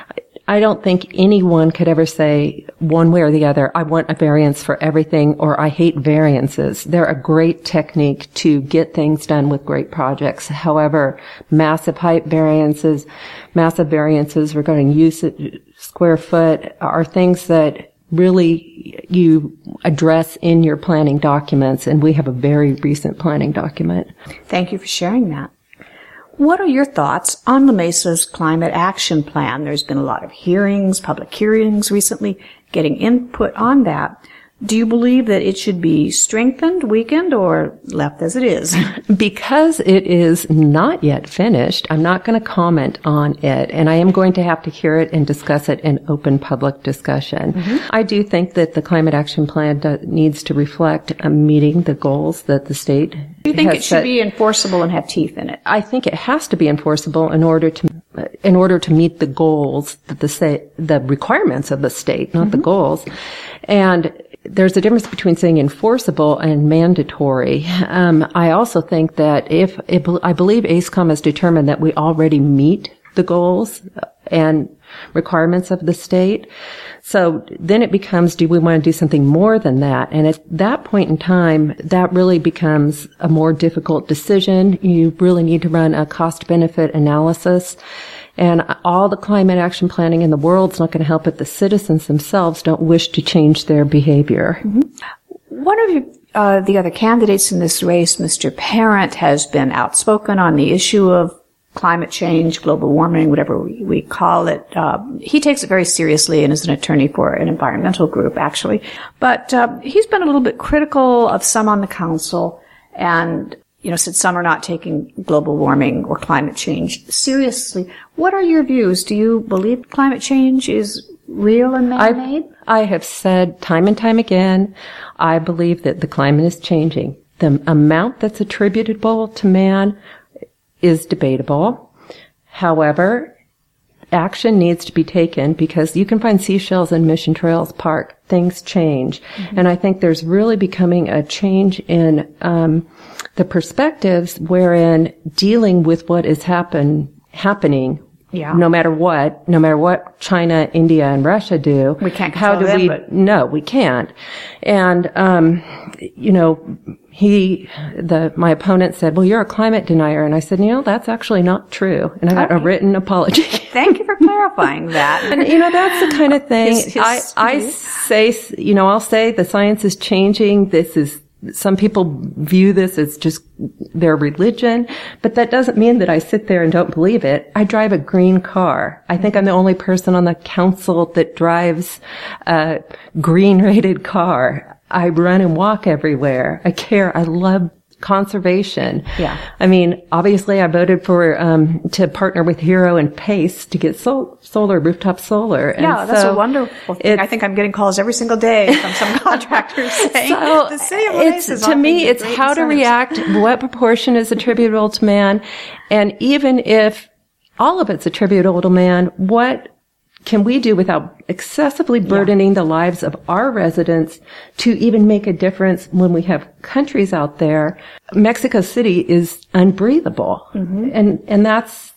I don't think anyone could ever say one way or the other, I want a variance for everything, or I hate variances. They're a great technique to get things done with great projects. However, massive height variances, massive variances regarding usage, square foot, are things that really you address in your planning documents, and we have a very recent planning document. Thank you for sharing that. What are your thoughts on La Mesa's Climate Action Plan? There's been a lot of hearings, public hearings recently, getting input on that. Do you believe that it should be strengthened, weakened, or left as it is? Because it is not yet finished, I'm not going to comment on it, and I am going to have to hear it and discuss it in open public discussion. Mm-hmm. I do think that the Climate Action Plan do, needs to reflect uh, meeting the goals that the state has set. Do you think it should be enforceable and have teeth in it? I think it has to be enforceable in order to in order to meet the goals that the state, the requirements of the state, not mm-hmm. the goals. And there's a difference between saying enforceable and mandatory. Um, I also think that if, if I believe ASCOM has determined that we already meet the goals and requirements of the state. So then it becomes, do we want to do something more than that? And at that point in time, that really becomes a more difficult decision. You really need to run a cost-benefit analysis. And all the climate action planning in the world is not going to help if the citizens themselves don't wish to change their behavior. Mm-hmm. One of your, uh, the other candidates in this race, Mister Parent, has been outspoken on the issue of climate change, global warming, whatever we, we call it. Uh, he takes it very seriously and is an attorney for an environmental group, actually. But uh, he's been a little bit critical of some on the council and, you know, said some are not taking global warming or climate change seriously. What are your views? Do you believe climate change is real and man-made? I, I have said time and time again, I believe that the climate is changing. The amount that's attributable to man is debatable. However, action needs to be taken because you can find seashells in Mission Trails Park. Things change. Mm-hmm. And I think there's really becoming a change in um, the perspectives wherein dealing with what is happen happening, yeah. no matter what, no matter what China, India, and Russia do. We can't control how do them, we? But no, we can't. And um, you know. He, the, my opponent said, well, you're a climate denier. And I said, you know, that's actually not true. And I got okay. a written apology. Thank you for clarifying that. And, you know, that's the kind of thing his, his, I, I say, you know, I'll say the science is changing. This is, some people view this as just their religion, but that doesn't mean that I sit there and don't believe it. I drive a green car. I think I'm the only person on the council that drives a green rated car. I run and walk everywhere. I care. I love conservation. Yeah. I mean, obviously I voted for, um, to partner with Hero and Pace to get sol- solar, rooftop solar. And yeah, that's so a wonderful thing. I think I'm getting calls every single day from some contractors saying so the city of La Mesa is to me, it's how to react, what proportion is attributable to man, and even if all of it's attributable to man, what can we do without excessively burdening yeah. the lives of our residents to even make a difference when we have countries out there? Mexico City is unbreathable. Mm-hmm. And, and that's,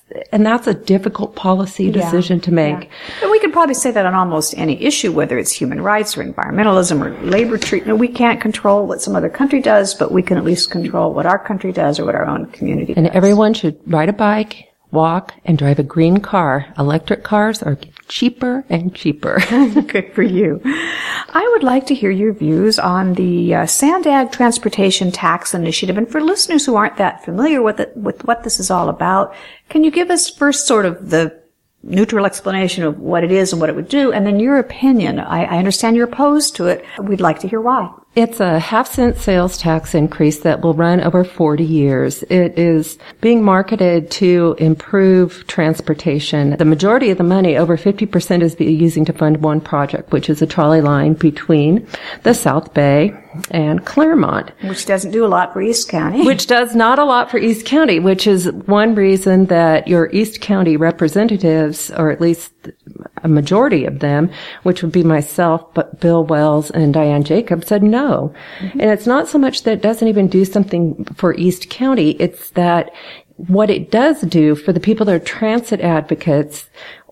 and that's a difficult policy decision yeah, to make. Yeah. And we could probably say that on almost any issue, whether it's human rights or environmentalism or labor treatment. We can't control what some other country does, but we can at least control what our country does or what our own community and does. And everyone should ride a bike, walk, and drive a green car. Electric cars are cheaper and cheaper. Good for you. I would like to hear your views on the uh, Sandag Transportation Tax Initiative. And for listeners who aren't that familiar with it, with what this is all about, can you give us first sort of the neutral explanation of what it is and what it would do, and then your opinion? I, I understand you're opposed to it. We'd like to hear why. It's a half cent sales tax increase that will run over forty years. It is being marketed to improve transportation. The majority of the money, over fifty percent, is using to fund one project, which is a trolley line between the South Bay and Claremont. Which doesn't do a lot for East County. Which does not a lot for East County, which is one reason that your East County representatives, or at least a majority of them, which would be myself, but Bill Wells and Diane Jacobs, said no. Mm-hmm. And it's not so much that it doesn't even do something for East County, it's that what it does do for the people that are transit advocates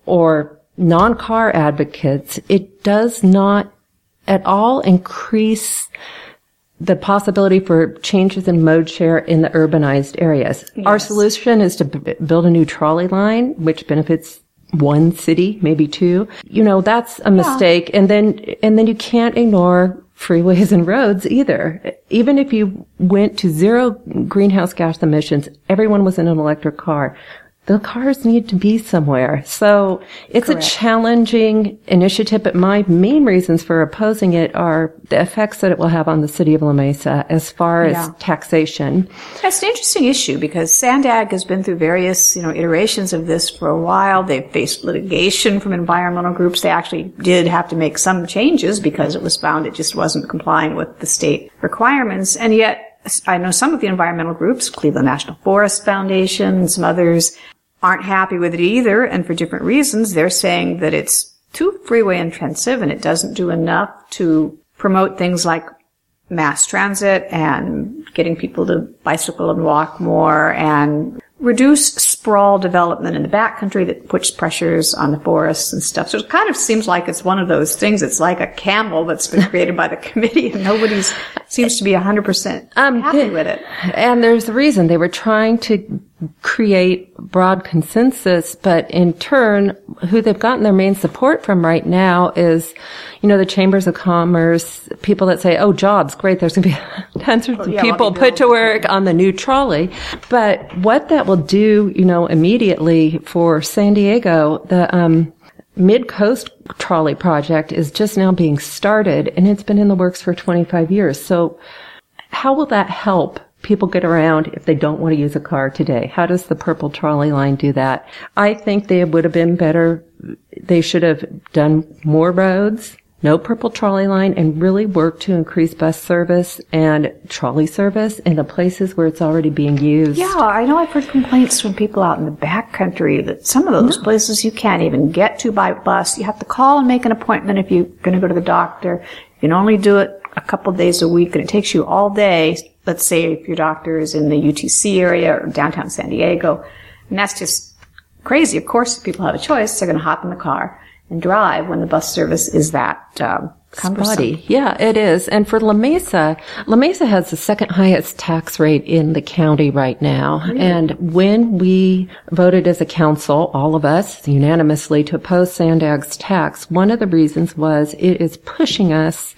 or non-car advocates, it does not at all increase the possibility for changes in mode share in the urbanized areas. Yes. Our solution is to b- build a new trolley line, which benefits one city, maybe two. You know, that's a mistake. Yeah. And then, and then you can't ignore freeways and roads either. Even if you went to zero greenhouse gas emissions, everyone was in an electric car. The cars need to be somewhere. So it's Correct. A challenging initiative, but my main reasons for opposing it are the effects that it will have on the city of La Mesa as far yeah. as taxation. That's an interesting issue because Sandag has been through various, you know, iterations of this for a while. They've faced litigation from environmental groups. They actually did have to make some changes because it was found it just wasn't complying with the state requirements. And yet, I know some of the environmental groups, Cleveland National Forest Foundation, some others, aren't happy with it either, and for different reasons. They're saying that it's too freeway intensive and it doesn't do enough to promote things like mass transit and getting people to bicycle and walk more and reduce sprawl development in the backcountry that puts pressures on the forests and stuff. So it kind of seems like it's one of those things. It's like a camel that's been created by the committee and nobody seems to be one hundred percent um, happy with it. And there's a reason. They were trying to create broad consensus, but in turn, who they've gotten their main support from right now is, you know, the chambers of commerce, people that say, oh, jobs, great, there's going to be tons of oh, yeah, people put to work on the new trolley. But what that will do, you know, immediately for San Diego, the um Mid-Coast Trolley Project is just now being started, and it's been in the works for twenty-five years. So how will that help people get around if they don't want to use a car today? How does the Purple Trolley Line do that? I think they would have been better. They should have done more roads, no Purple Trolley Line, and really work to increase bus service and trolley service in the places where it's already being used. Yeah, I know I've heard complaints from people out in the backcountry that some of those no. places you can't even get to by bus. You have to call and make an appointment if you're going to go to the doctor. You can only do it a couple of days a week, and it takes you all day. Let's say if your doctor is in the U T C area or downtown San Diego. And that's just crazy. Of course, if people have a choice, they're going to hop in the car and drive when the bus service is that um, cumbersome. Yeah, it is. And for La Mesa, La Mesa has the second highest tax rate in the county right now. Really? And when we voted as a council, all of us unanimously, to oppose Sandag's tax, one of the reasons was it is pushing us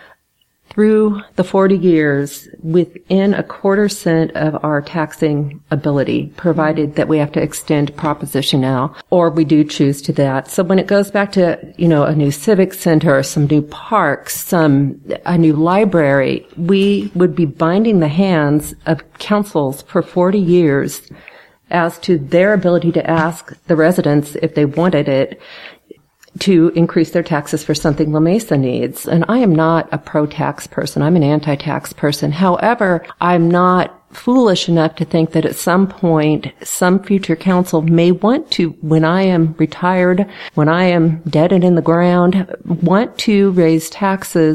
through the forty years within a quarter cent of our taxing ability, provided that we have to extend Proposition L, or we do choose to that. So when it goes back to, you know, a new civic center, some new parks, some, a new library, we would be binding the hands of councils for forty years as to their ability to ask the residents if they wanted it to increase their taxes for something La Mesa needs. And I am not a pro-tax person. I'm an anti-tax person. However, I'm not foolish enough to think that at some point, some future council may want to, when I am retired, when I am dead and in the ground, want to raise taxes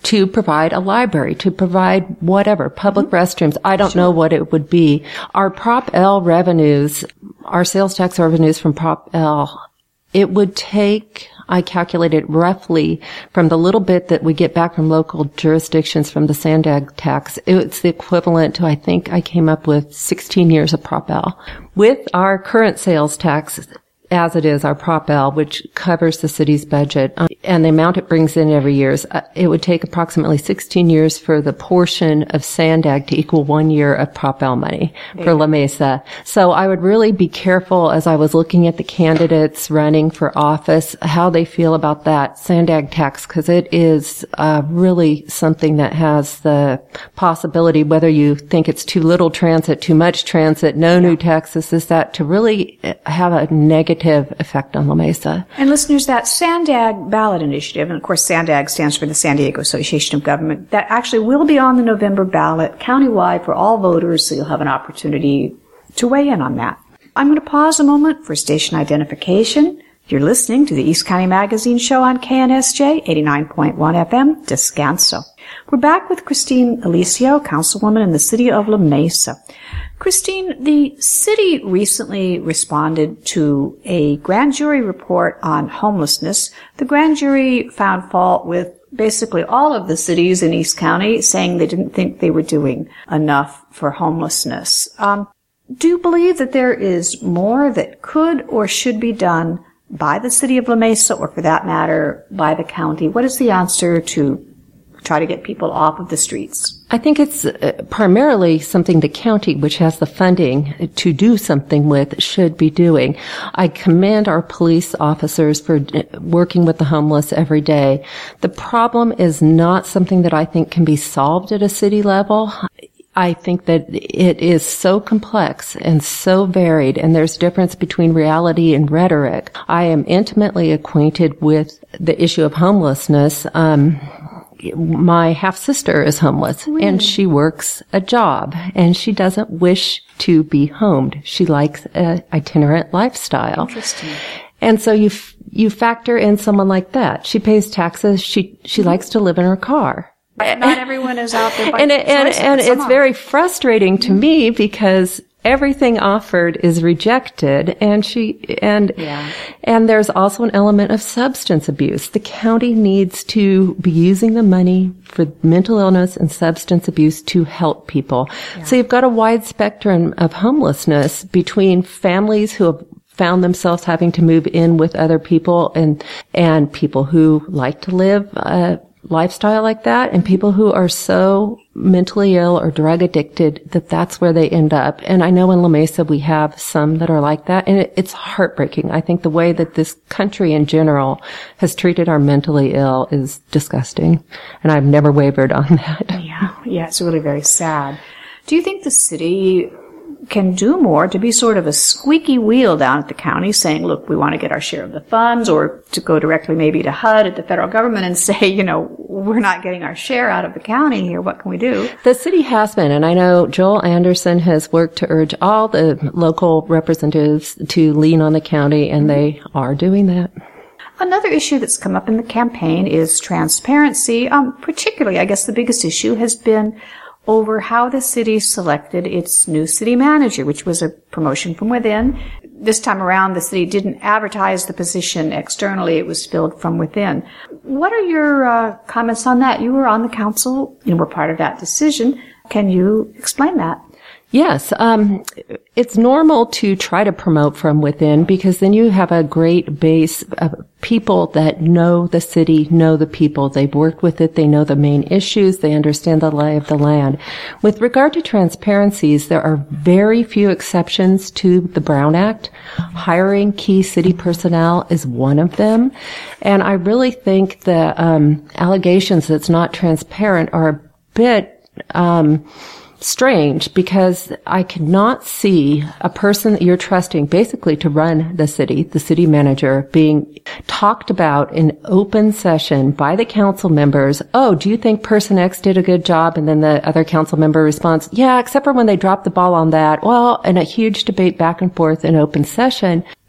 to provide a library, to provide whatever, public mm-hmm. restrooms. I don't sure. know what it would be. Our Prop L revenues, our sales tax revenues from Prop L, it would take, I calculated roughly from the little bit that we get back from local jurisdictions from the Sandag tax, it's the equivalent to, I think I came up with sixteen years of Prop L. With our current sales tax, as it is, our Prop L, which covers the city's budget, um, and the amount it brings in every year, uh, it would take approximately sixteen years for the portion of Sandag to equal one year of Prop L money yeah. for La Mesa. So I would really be careful as I was looking at the candidates running for office, how they feel about that Sandag tax, because it is uh, really something that has the possibility, whether you think it's too little transit, too much transit, no yeah. new taxes, this, that, to really have a negative effect on La Mesa. And listeners, that Sandag ballot initiative, and of course Sandag stands for the San Diego Association of Government, that actually will be on the November ballot countywide for all voters, so you'll have an opportunity to weigh in on that. I'm going to pause a moment for station identification. You're listening to the East County Magazine show on K N S J eighty-nine point one F M, Descanso. We're back with Christine Alicio, councilwoman in the city of La Mesa. Christine, the city recently responded to a grand jury report on homelessness. The grand jury found fault with basically all of the cities in East County, saying they didn't think they were doing enough for homelessness. Um, do you believe that there is more that could or should be done by the city of La Mesa, or for that matter, by the county? What is the answer to try to get people off of the streets? I think it's uh, primarily something the county, which has the funding to do something with, should be doing. I commend our police officers for working with the homeless every day. The problem is not something that I think can be solved at a city level. I think that it is so complex and so varied, and there's difference between reality and rhetoric. I am intimately acquainted with the issue of homelessness. Um, My half-sister is homeless, really? And she works a job, and she doesn't wish to be homed. She likes an itinerant lifestyle. Interesting. And so you f- you factor in someone like that. She pays taxes. She she mm-hmm. likes to live in her car. But not everyone is out there by and it, and, and it's very frustrating to mm-hmm. me because everything offered is rejected, and she and yeah. and there's also an element of substance abuse. The county needs to be using the money for mental illness and substance abuse to help people. Yeah. So you've got a wide spectrum of homelessness between families who have found themselves having to move in with other people, and and people who like to live a lifestyle like that, and people who are so mentally ill or drug addicted that that's where they end up. And I know in La Mesa we have some that are like that, and it, it's heartbreaking. I think the way that this country in general has treated our mentally ill is disgusting, and I've never wavered on that. Yeah, yeah, it's really very sad. Do you think the city can do more to be sort of a squeaky wheel down at the county, saying, look, we want to get our share of the funds, or to go directly maybe to H U D at the federal government and say, you know, we're not getting our share out of the county here. What can we do? The city has been, and I know Joel Anderson has worked to urge all the local representatives to lean on the county, and they are doing that. Another issue that's come up in the campaign is transparency. Um, particularly, I guess the biggest issue has been over how the city selected its new city manager, which was a promotion from within. This time around, the city didn't advertise the position externally. It was filled from within. What are your uh, comments on that? You were on the council and were part of that decision. Can you explain that? Yes, um, it's normal to try to promote from within, because then you have a great base of people that know the city, know the people. They've worked with it. They know the main issues. They understand the lay of the land. With regard to transparencies, there are very few exceptions to the Brown Act. Hiring key city personnel is one of them. And I really think the um, allegations that it's not transparent are a bit um strange, because I cannot see a person that you're trusting basically to run the city, the city manager, being talked about in open session by the council members. Oh, do you think person X did a good job? And then the other council member responds, yeah, except for when they dropped the ball on that. Well, in a huge debate back and forth in open session,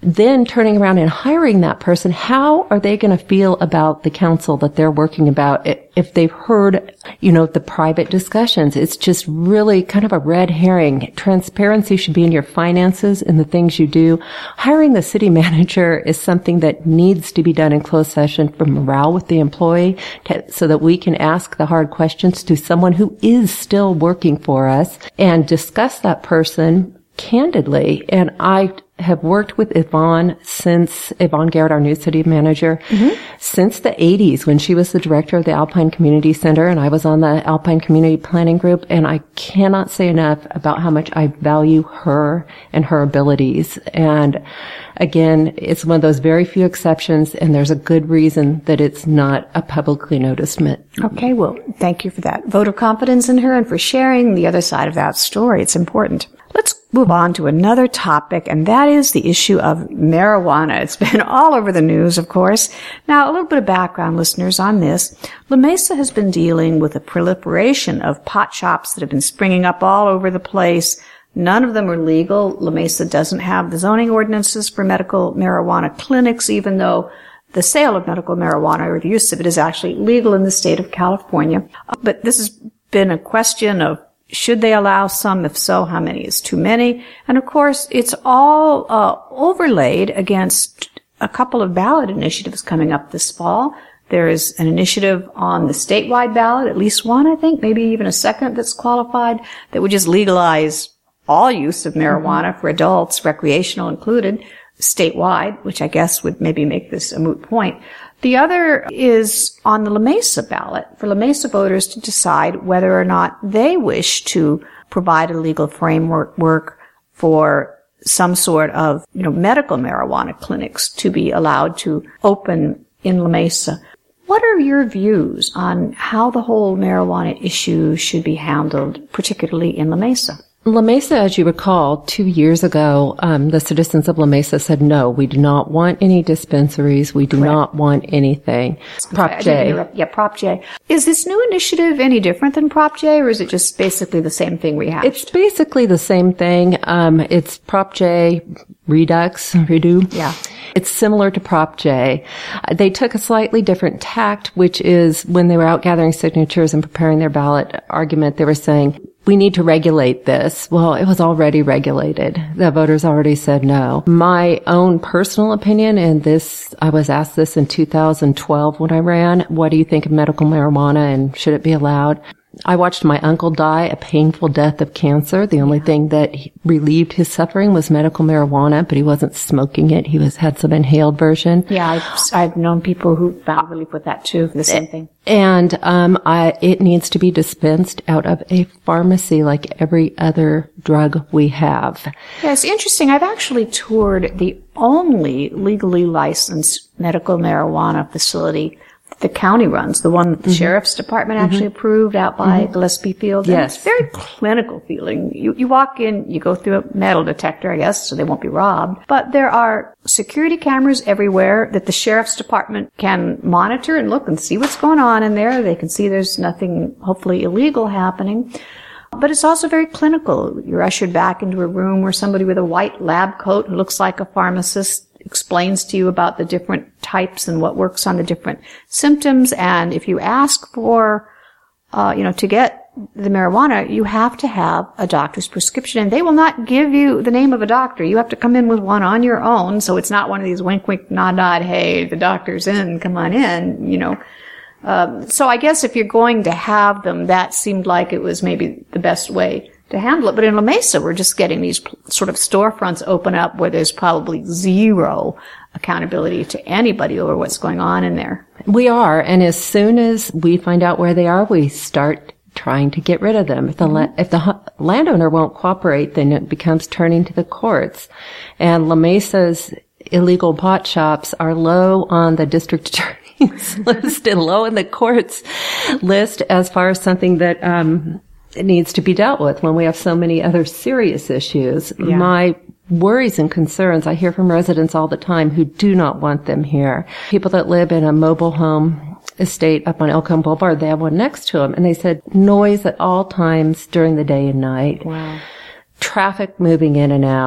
then turning around and hiring that person, how are they going to feel about the council that they're working about if they've heard, you know, the private discussions? It's just really kind of a red herring. Transparency should be in your finances and the things you do. Hiring the city manager is something that needs to be done in closed session for morale with the employee, to, so that we can ask the hard questions to someone who is still working for us and discuss that person candidly. And I have worked with Yvonne since, Yvonne Garrett, our new city manager, mm-hmm. since the eighties when she was the director of the Alpine Community Center and I was on the Alpine Community Planning Group. And I cannot say enough about how much I value her and her abilities. And again, it's one of those very few exceptions, and there's a good reason that it's not a publicly noticed myth. Okay, well, thank you for that vote of confidence in her and for sharing the other side of that story. It's important. Let's move on to another topic, and that is the issue of marijuana. It's been all over the news, of course. Now, a little bit of background, listeners, on this. La Mesa has been dealing with a proliferation of pot shops that have been springing up all over the place. None of them are legal. La Mesa doesn't have the zoning ordinances for medical marijuana clinics, even though the sale of medical marijuana or the use of it is actually legal in the state of California. But this has been a question of, should they allow some? If so, how many is too many? And of course, it's all uh, overlaid against a couple of ballot initiatives coming up this fall. There is an initiative on the statewide ballot, at least one, I think, maybe even a second that's qualified, that would just legalize all use of marijuana mm-hmm. for adults, recreational included, statewide, which I guess would maybe make this a moot point. The other is on the La Mesa ballot for La Mesa voters to decide whether or not they wish to provide a legal framework work for some sort of, you know, medical marijuana clinics to be allowed to open in La Mesa. What are your views on how the whole marijuana issue should be handled, particularly in La Mesa? La Mesa, as you recall, two years ago, um, the citizens of La Mesa said, no, we do not want any dispensaries. We do Correct. not want anything. Prop J. Yeah, Prop J. Is this new initiative any different than Prop J, or is it just basically the same thing rehashed? It's basically the same thing. Um, it's Prop J Redux, redo. Yeah. It's similar to Prop J. Uh, they took a slightly different tact, which is when they were out gathering signatures and preparing their ballot argument, they were saying, we need to regulate this. Well, it was already regulated. The voters already said no. My own personal opinion, and this, I was asked this in two thousand twelve when I ran, what do you think of medical marijuana and should it be allowed? I watched my uncle die a painful death of cancer. The only thing that relieved his suffering was medical marijuana, but he wasn't smoking it. He was had some inhaled version. Yeah, I've, I've known people who found relief with that too, for the same thing. And um I it needs to be dispensed out of a pharmacy like every other drug we have. Yeah, it's interesting. I've actually toured the only legally licensed medical marijuana facility the county runs, the one that the mm-hmm. sheriff's department actually mm-hmm. approved out by mm-hmm. Gillespie Field. Yes. It's very clinical feeling. You, you walk in, you go through a metal detector, I guess, so they won't be robbed. But there are security cameras everywhere that the sheriff's department can monitor and look and see what's going on in there. They can see there's nothing, hopefully, illegal happening. But it's also very clinical. You're ushered back into a room where somebody with a white lab coat who looks like a pharmacist explains to you about the different types and what works on the different symptoms. And if you ask for, uh, you know, to get the marijuana, you have to have a doctor's prescription. And they will not give you the name of a doctor. You have to come in with one on your own. So it's not one of these wink, wink, nod, nod, hey, the doctor's in, come on in, you know. Um, so I guess if you're going to have them, that seemed like it was maybe the best way to handle it. But in La Mesa, we're just getting these sort of storefronts open up where there's probably zero accountability to anybody over what's going on in there. We are. And as soon as we find out where they are, we start trying to get rid of them. If the, mm-hmm. la- if the landowner won't cooperate, then it becomes turning to the courts. And La Mesa's illegal pot shops are low on the district attorney's list and low in the courts list as far as something that, um, it needs to be dealt with when we have so many other serious issues. Yeah. My worries and concerns, I hear from residents all the time who do not want them here. People that live in a mobile home estate up on El Campo Boulevard, they have one next to them, and they said noise at all times during the day and night. Wow. Traffic moving in and out.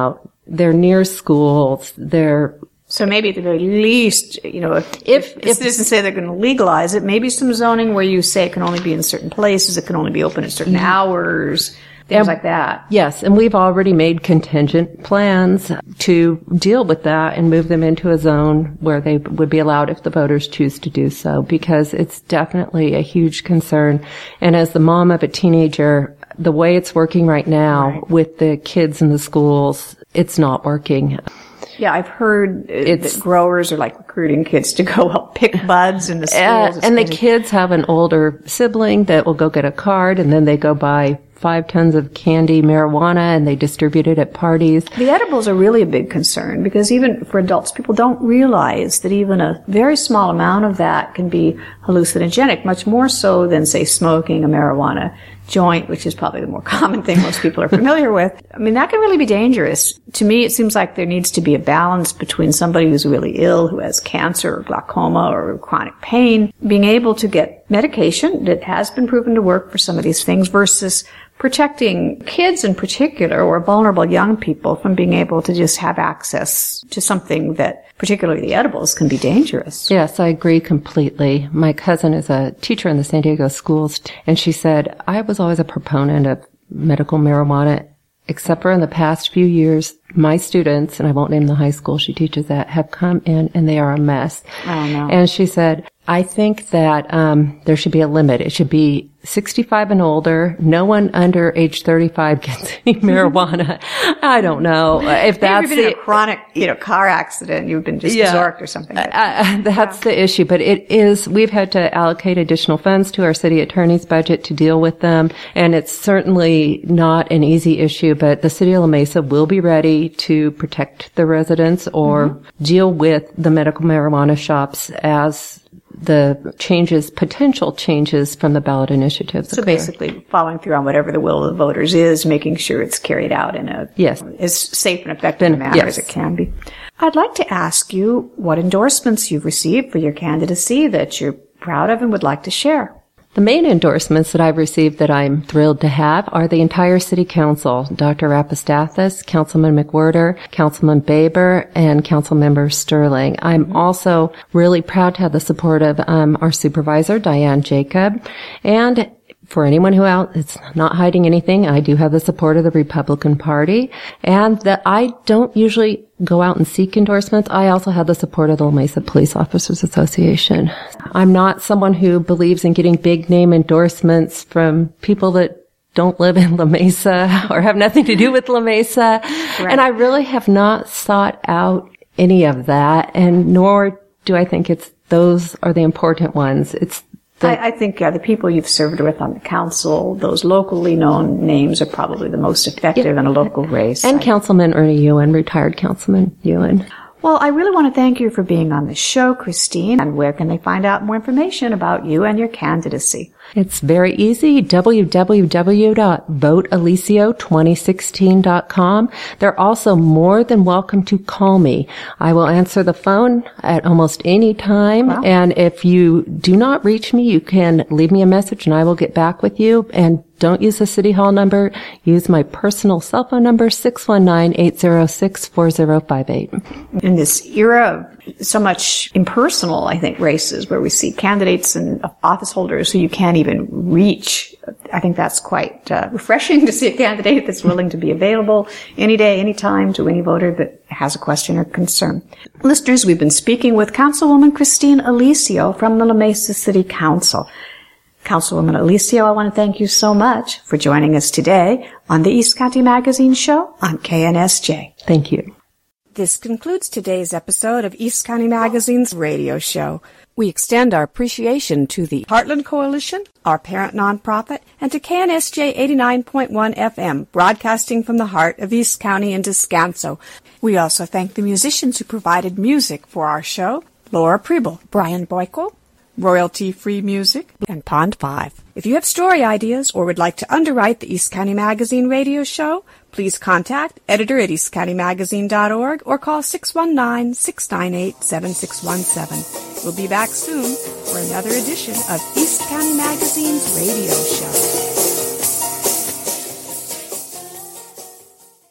they're near schools. They're So maybe at the very least, you know, if, if, if the citizens say they're going to legalize it, maybe some zoning where you say it can only be in certain places, it can only be open at certain mm-hmm. hours, things and, like that. Yes, and we've already made contingent plans to deal with that and move them into a zone where they would be allowed if the voters choose to do so, because it's definitely a huge concern. And as the mom of a teenager, the way it's working right now right. with the kids in the schools, it's not working. Yeah, I've heard it's, that growers are like recruiting kids to go help pick buds in the schools. Uh, and the kids have an older sibling that will go get a card, and then they go buy five tons of candy marijuana and they distribute it at parties. The edibles are really a big concern because even for adults, people don't realize that even a very small amount of that can be hallucinogenic, much more so than, say, smoking a marijuana joint, which is probably the more common thing most people are familiar with. I mean, that can really be dangerous. To me, it seems like there needs to be a balance between somebody who's really ill, who has cancer or glaucoma or chronic pain, being able to get medication that has been proven to work for some of these things versus protecting kids in particular or vulnerable young people from being able to just have access to something that, particularly the edibles, can be dangerous. Yes, I agree completely. My cousin is a teacher in the San Diego schools, and she said, I was always a proponent of medical marijuana, except for in the past few years, my students, and I won't name the high school she teaches at, have come in and they are a mess. Oh, no. And she said, I think that um there should be a limit. It should be sixty-five and older. No one under age thirty-five gets any marijuana. I don't know if that's Maybe you've been the, in a chronic, you know, car accident. You've been just yeah, absorbed or something. Like that. Uh, that's yeah. the issue. But it is. We've had to allocate additional funds to our city attorney's budget to deal with them, and it's certainly not an easy issue. But the city of La Mesa will be ready to protect the residents or mm-hmm. deal with the medical marijuana shops as the changes, potential changes from the ballot initiatives. So occur. basically following through on whatever the will of the voters is, making sure it's carried out in a yes. as safe and effective Then, manner yes. as it can be. I'd like to ask you what endorsements you've received for your candidacy that you're proud of and would like to share. The main endorsements that I've received that I'm thrilled to have are the entire city council, Doctor Rapastathis, Councilman McWhirter, Councilman Baber, and Councilmember Sterling. I'm mm-hmm. also really proud to have the support of um, our supervisor, Diane Jacob, and for anyone who out, it's not hiding anything, I do have the support of the Republican Party, and that I don't usually go out and seek endorsements. I also have the support of the La Mesa Police Officers Association. I'm not someone who believes in getting big name endorsements from people that don't live in La Mesa or have nothing to do with La Mesa. Right. And I really have not sought out any of that, and nor do I think it's those are the important ones. It's The, I, I think uh, the people you've served with on the council, those locally known names are probably the most effective yeah. in a local race. And I, Councilman Ernie Ewan, retired Councilman Ewan. Well, I really want to thank you for being on the show, Christine. And where can they find out more information about you and your candidacy? It's very easy. w w w dot vote alicio twenty sixteen dot com. They're also more than welcome to call me. I will answer the phone at almost any time. Wow. And if you do not reach me, you can leave me a message and I will get back with you. And don't use the City Hall number. Use my personal cell phone number, six one nine, eight zero six, four zero five eight. In this era of so much impersonal, I think, races where we see candidates and office holders who you can't even reach, I think that's quite uh, refreshing to see a candidate that's willing to be available any day, any time to any voter that has a question or concern. Listeners, we've been speaking with Councilwoman Christine Alicio from the La Mesa City Council. Councilwoman Alicio, I want to thank you so much for joining us today on the East County Magazine Show on K N S J. Thank you. This concludes today's episode of East County Magazine's radio show. We extend our appreciation to the Heartland Coalition, our parent nonprofit, and to K N S J eighty-nine point one F M, broadcasting from the heart of East County in Descanso. We also thank the musicians who provided music for our show, Laura Preble, Brian Boyko, royalty-free music, and Pond five. If you have story ideas or would like to underwrite the East County Magazine radio show, please contact editor at east county magazine dot org or call six one nine, six nine eight, seven six one seven. We'll be back soon for another edition of East County Magazine's radio show.